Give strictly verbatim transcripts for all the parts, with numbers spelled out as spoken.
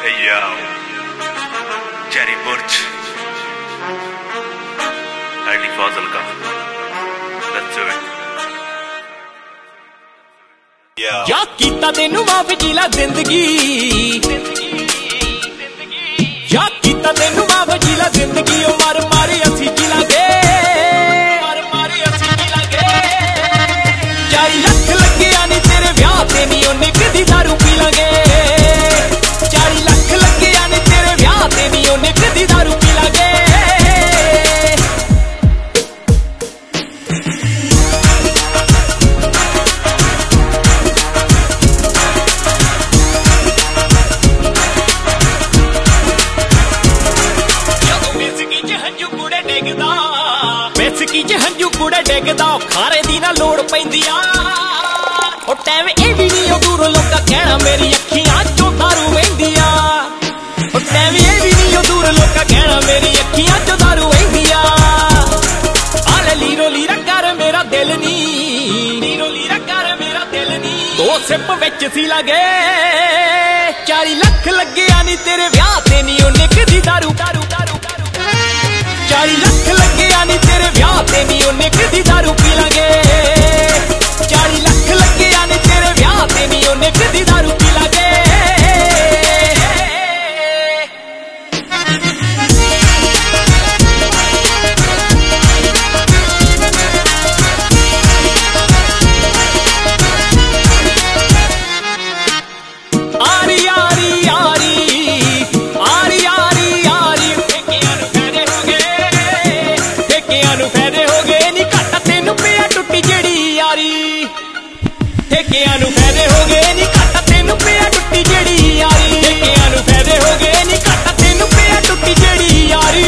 Hey yo, Jerry Burch, Ali Fazal ka. Let's do it. Yeah. क्या कीता तेनू माफ जीला जिंदगी, क्या कीता तेनू माफ जीला जिंदगी। ओ मार मारी असी जी लागे, मार मारी असी जी लागे। चाली लख लगे आनी तेरे ब्याह ते नी ओने कदी दारू पी लागे। चाली लख लगे आनी तेरे ब्याह ते नी ओने कदी दारू पी लागे। बेसकी च हंजू कूड़े डिगदा खारे दी ना लोड़ पैंदी आ। ओ टैम ए भी नहीं ओ दूर लोका कहना मेरी अखियां चों दारू वहिंदी आ। ओ टैम ए भी नहीं ओ दूर लोका कहना मेरी अखियां चों दारू वहिंदी आ। आले लीरो लीरा कर मेरा दिल नी, लीरो लीरा कर मेरा दिल नी। दो सिप विच सी लगे, चाली लख लगे आनी तेरे ब्याह ते नी ओने कदी दारू दारू दारू। चाली लख लगे आनी तेरे ब्याह ते नी ओने कदी दारू पी लागे। चाली लख लगे आनी तेरे ब्याह ते नी ओने कदी दारू पी लागे। आरी आरी आरी आरी आरी आरी ठेकियां नूं फायदे हो गए, ठेकियां नूं फायदे हो गए नी घट तेनू पिया टुट्टी जेड़ी यारी। ठेकियां नूं फायदे हो गए नी घट तेनू पिया टुट्टी जेड़ी यारी। ठेकियां नूं फायदे हो गए नी घट तेनू पिया टुट्टी जेड़ी यारी।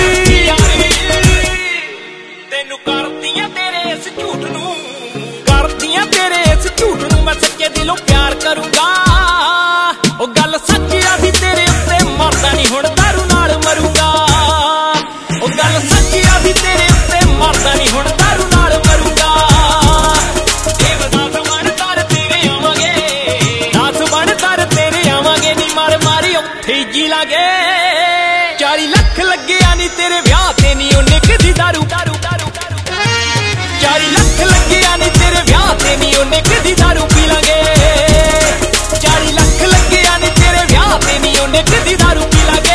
तेनू करदियां तेरे इस झूठ नूं, करदियां तेरे इस झूठ नूं मैं सच्चे दिलों प्यार करूंगा। ओ गल सच्ची आसी तेरे उत्ते मरदा नहीं हुण दारू नाल मरूंगा। ओ गल सच्ची आसी तेरे उत्ते मरदा नहीं हुण दारू नाल मरूंगा। देवदास बन तर तेरे आवांगे, दास बन तर तेरे आवांगे नी मार मारी उत्थे ही जी लागे। चाली लख लगे आनी तेरे ब्याह ते नी ओने कदी दारू दारू दारू। चाली लख लगे आनी तेरे ब्याह ते नी ओने कदी दारू पी लागे। चाली लख लगे आनी तेरे ब्याह ते नी ओने कदी दारू पी लागे।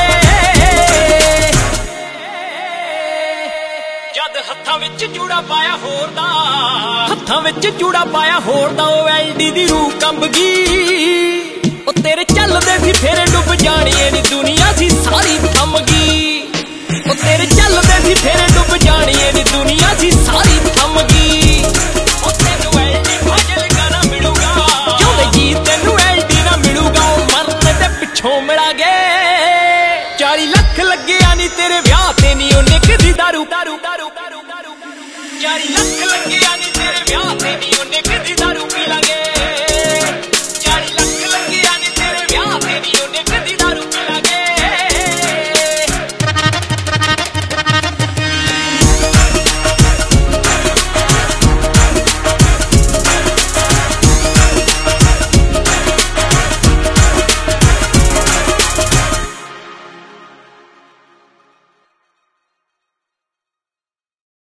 जद हत्थां विच चूड़ा पाया होर दा, हत्थां विच चूड़ा पाया होर दा ओ एलडी दी रूह कंब गई। ओ तेरे चलदे सी फेरे डुब जानी नी दुनिया सी सारी थम गई। ओ तेरे चलदे सी फेरे डुब जानी नी दुनिया सी सारी थम गई। ओ तेनू एलडी फाजल गाना मिलूगा, जोंदे जी तेनू एलडी ना मिलूगा। ओ मरने ते पिछों मिला गे। चाली लख लगे आनी तेरे ब्याह ते नी ओने कदी दारू दारू दारू दारू। चाली लख